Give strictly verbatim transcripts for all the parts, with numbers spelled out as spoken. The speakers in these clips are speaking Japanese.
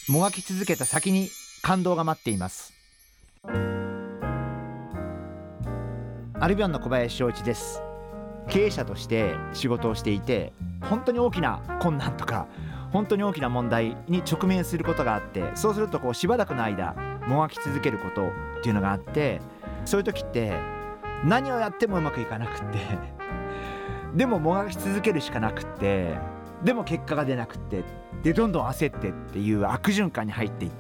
もがき続けた先に感動が待っています。アルビオンの小林翔一です。経営者として仕事をしていて、本当に大きな困難とか本当に大きな問題に直面することがあって、そうするとこうしばらくの間もがき続けることっていうのがあって、そういう時って何をやってもうまくいかなくってでももがき続けるしかなくって、でも結果が出なくってでどんどん焦ってっていう悪循環に入っていって、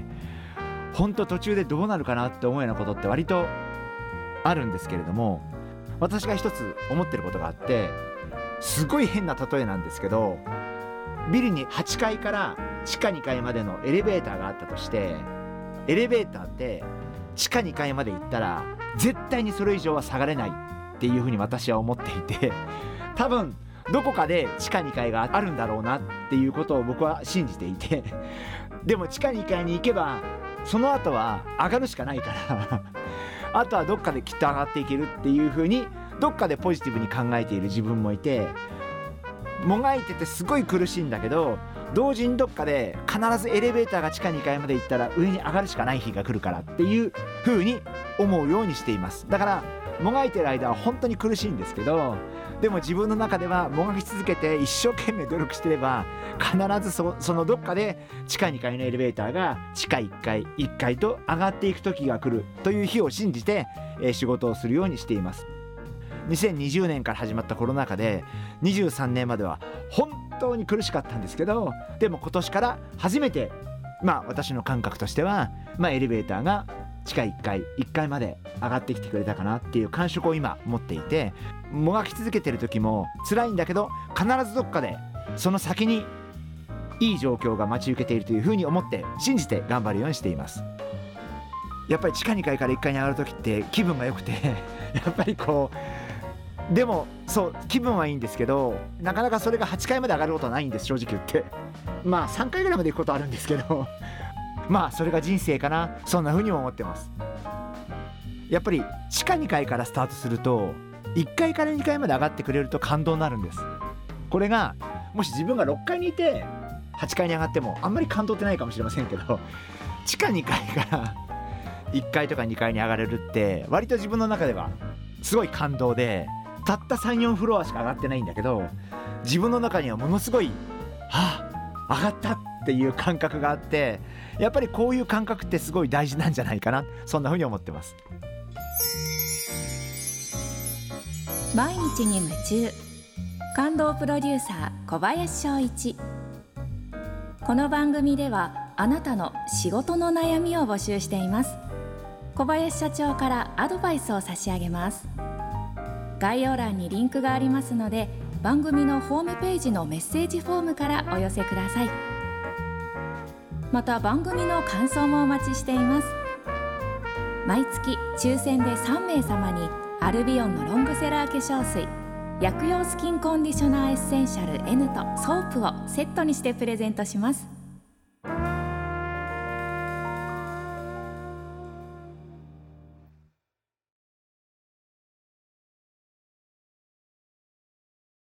本当途中でどうなるかなって思うようなことって割とあるんですけれども、私が一つ思ってることがあって、すごい変な例えなんですけど、ビルにはちかいから地下にかいまでのエレベーターがあったとして、エレベーターって地下にかいまで行ったら絶対にそれ以上は下がれないっていうふうに私は思っていて、多分どこかで地下にかいがあるんだろうなっていうことを僕は信じていて、でも地下にかいに行けばその後は上がるしかないからあとはどっかできっと上がっていけるっていう風にどっかでポジティブに考えている自分もいて、もがいててすごい苦しいんだけど、同時にどっかで必ずエレベーターが地下にかいまで行ったら上に上がるしかない日が来るからっていう風に思うようにしています。だからもがいてる間は本当に苦しいんですけど、でも自分の中ではもがき続けて一生懸命努力してれば必ず そ, そのどっかで地下にかいのエレベーターが地下いっかいいっかいと上がっていく時が来るという日を信じて、えー、仕事をするようにしています。にせんにじゅうねんから始まったコロナ禍でにじゅうさんねんまでは本当に苦しかったんですけど、でも今年から初めて、まあ私の感覚としては、まあ、エレベーターが地下いっかいいっかいまで上がってきてくれたかなっていう感触を今持っていて、もがき続けてる時も辛いんだけど必ずどっかでその先にいい状況が待ち受けているというふうに思って信じて頑張るようにしています。やっぱり地下にかいからいっかいに上がる時って気分が良くてやっぱりこう、でもそう気分はいいんですけど、なかなかそれがはちかいまで上がることはないんです、正直言って。まあさんかいぐらいまで行くことあるんですけどまあそれが人生かな、そんな風にも思ってます。やっぱり地下にかいからスタートするといっかいからにかいまで上がってくれると感動になるんです。これがもし自分がろっかいにいてはちかいに上がってもあんまり感動ってないかもしれませんけど、地下にかいからいっかいとかにかいに上がれるって割と自分の中ではすごい感動で、たった さん,よん フロアしか上がってないんだけど、自分の中にはものすごいはあ上がったっていう感覚があって、やっぱりこういう感覚ってすごい大事なんじゃないかな、そんな風に思ってます。 毎日に夢中、感動プロデューサー小林翔一。この番組ではあなたの仕事の悩みを募集しています。小林社長からアドバイスを差し上げます。概要欄にリンクがありますので、番組のホームページのメッセージフォームからお寄せください。また番組の感想もお待ちしています。毎月抽選でさんめいさまにアルビオンのロングセラー化粧水、薬用スキンコンディショナーエッセンシャル N とソープをセットにしてプレゼントします。